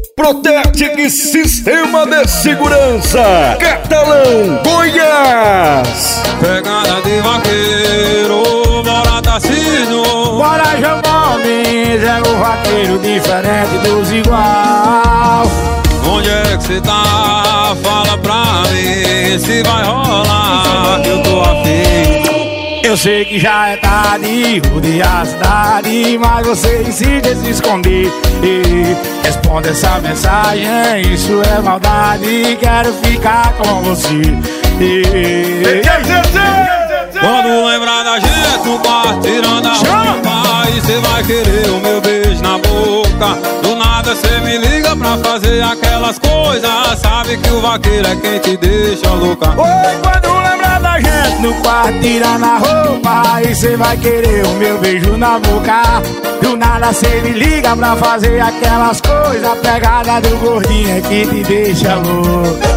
Protec Sistema de Segurança, Catalão, Goiás. Pegada de vaqueiro, bora Tarcísio. Bora João Gomes, é o vaqueiro diferente dos igual. Onde é que cê tá? Fala pra mim se vai rolar, que eu tô afim. Eu sei que já é tarde, rodear a cidade, mas você insiste em se esconder. Responda essa mensagem, isso é maldade, quero ficar com você. Quando lembrar da gente no quarto, tirando a roupa, aí cê vai querer o meu beijo na boca. Do nada cê me liga pra fazer aquelas coisas, sabe que o vaqueiro é quem te deixa louca. Oi, quando lembrar da gente no quarto, tirando a roupa, aí cê vai querer o meu beijo na boca. Do nada cê me liga pra fazer aquelas coisas, a pegada do gordinho é que te deixa louca.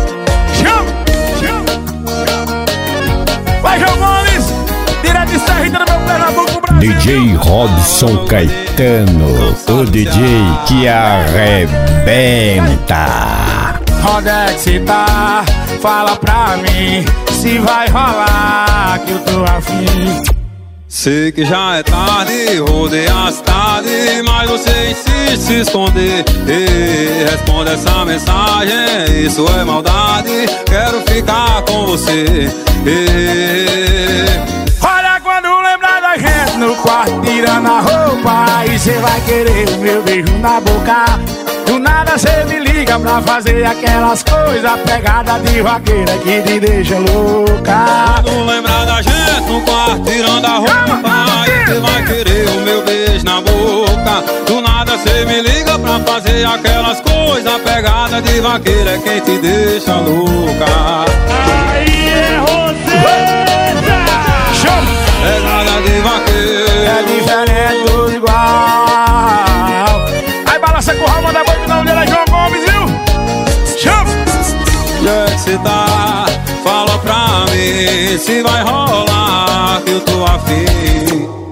Vai, João Gomes, direto de Serrita do meu Pernambuco, Brasil. DJ Robson Caetano, o DJ que arrebenta. Onde é que cê tá? Fala pra mim se vai rolar, que eu tô afim. Sei que já é tarde, rodear a cidade, mas você insiste em se esconder. Responde essa mensagem, isso é maldade, quero ficar com você. Olha, quando lembrar da gente no quarto, tirando a roupa, aí cê vai querer o meu beijo na boca. Do nada cê me liga pra fazer aquelas coisas, pegada de vaqueira que te deixa louca. Quando lembrar da gente no quarto, tirando a roupa, aí cê vai querer o meu beijo na boca. Do nada cê me liga pra fazer aquelas coisas, pegada de vaqueira é quem te deixa louca. Aí é você! Pegada de vaqueiro é diferente dos igual. Aí balança com o Ramon da Boi, o nome dele é João Gomes, viu? Onde é que cê tá? Fala pra mim se vai rolar, que eu tô afim.